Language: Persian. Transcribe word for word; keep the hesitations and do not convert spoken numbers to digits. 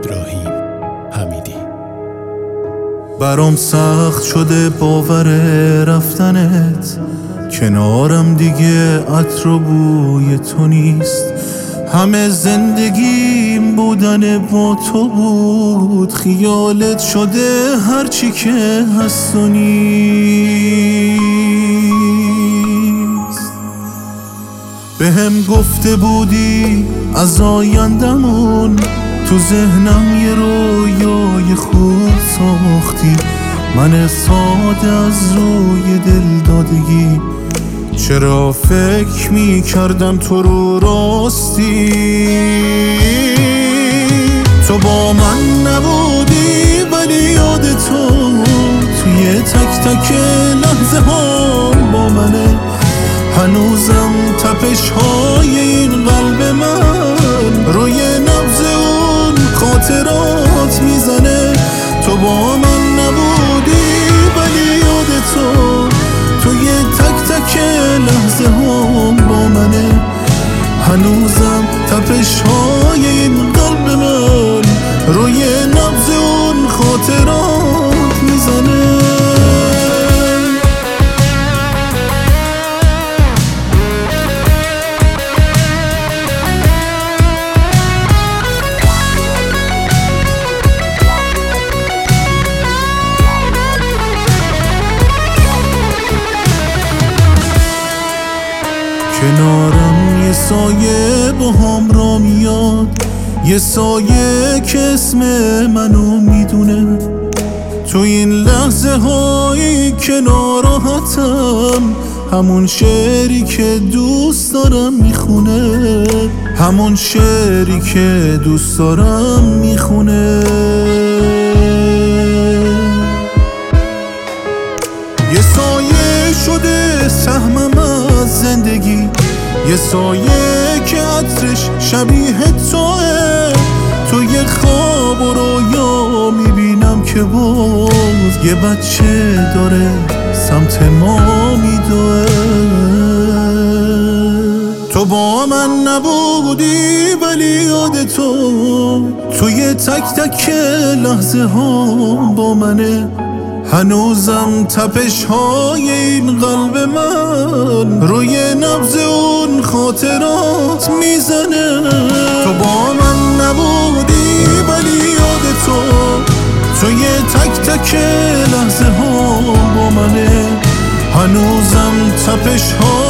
ابراهیم حمیدی. برام سخت شده باور رفتنت، کنارم دیگه عطر و بوی تو نیست. همه زندگیم بودن با تو بود، خیالت شده هرچی که هست و نیست. بهم گفته بودی از آیندمون، تو ذهنم یه رویای خوب ساختی. من ساده از روی دل دادگی چرا فکر می کردم تو رو راستی. تو با من نبودی ولی یاد تو توی تک تک لحظه ها با منه. هنوزم تپش های این قلب من روی نبض اون خاطرات میزنه. تو با من نبودی ولی یاد تو توی تک تک لحظه ها با منه. هنوزم تپش های این قلب من روی نبض اون خاطرات میزنه. کنارم یه سایه با هم را میاد، یه سایه که اسم منو میدونه. تو این لحظه هایی که ناراحتم همون شعری که دوست دارم میخونه. همون شعری که دوست دارم میخونه. یه سایه شده سهمم از زندگی، یه سایه که عطرش شبیه توه. تو یه خواب و رویا میبینم که باز یه بچه داره سمت ما میدوه. تو با من نبودی ولی یاد تو توی تک تک لحظه ها با منه. هنوزم تپش های این قلب من روی نبض اون خاطرات میزنه. تو با من نبودی ولی یاد تو توی تک تک لحظه ها با منه. هنوزم تپش ها